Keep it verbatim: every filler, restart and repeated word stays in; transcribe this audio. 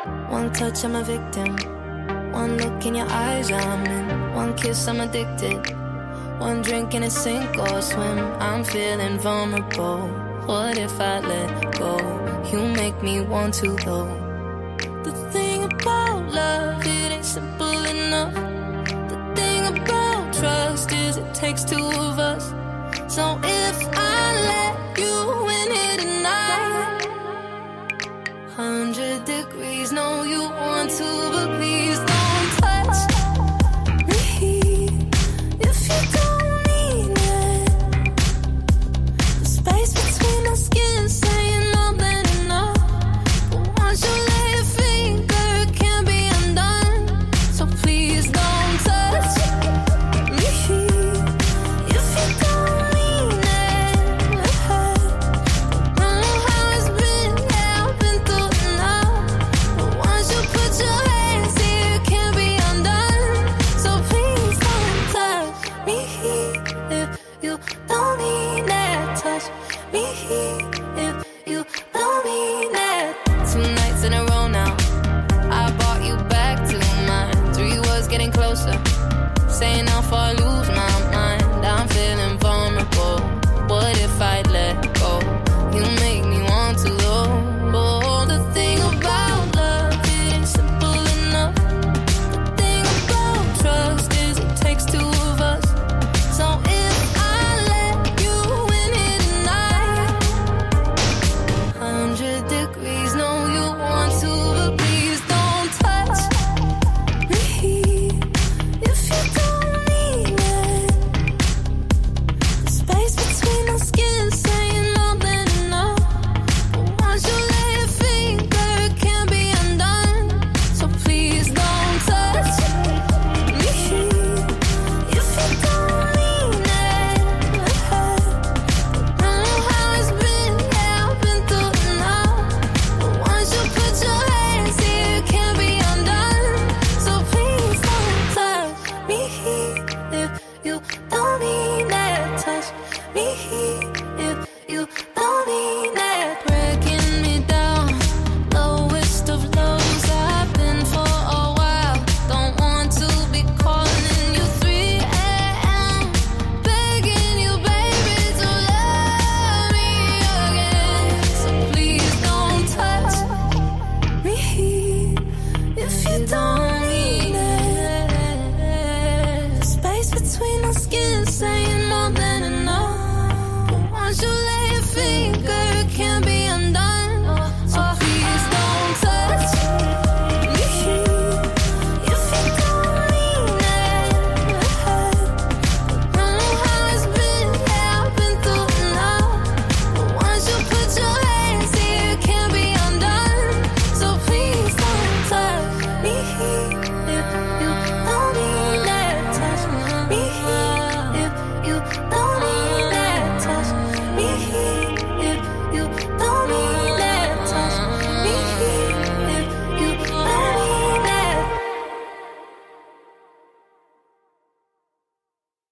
One touch, I'm a victim. One look in your eyes, I'm in. One kiss, I'm addicted. One drink and a sink or swim. I'm feeling vulnerable. What if I let go? You make me want to though. The thing about love, it ain't simple enough. The thing about trust is it takes two of us. So if I let you in here tonight, hundred degrees, no you want to, but please don't touch me if you don't mean it. The space between our skin saying more than enough, but once you lay your finger it can't be undone. So please don't touch me if you don't mean it. Don't know how it's been, yeah I've been through enough, but once you put your hands here it can't be undone. So please don't touch me if you don't mean it. Touch me if you don't mean it. Two nights in a row now, I brought you back to mine. Three was getting closer, saying how far